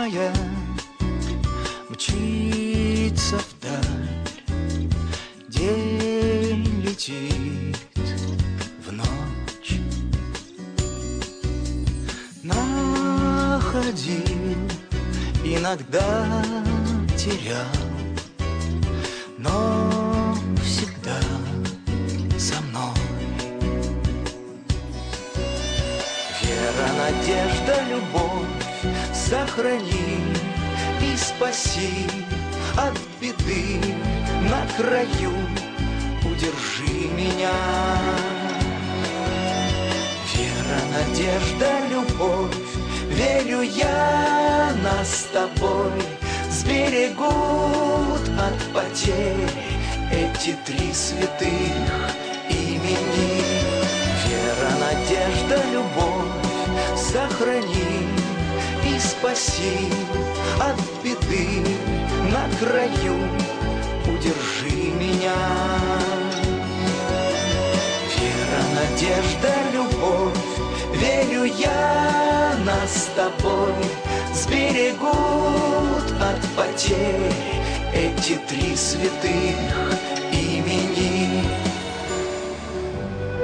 моя мчится вдаль, день летит в ночь. Находил, иногда терял, но всегда со мной. Вера, надежда, любовь сохрани и спаси от беды, на краю удержи меня. Вера, надежда, любовь, верю я, нас с тобой сберегут от потерь эти три святых имени. Вера, надежда, любовь сохрани и спаси от беды, на краю удержи меня. Вера, надежда, любовь, верю я, нас с тобой сберегут от потерь эти три святых имени.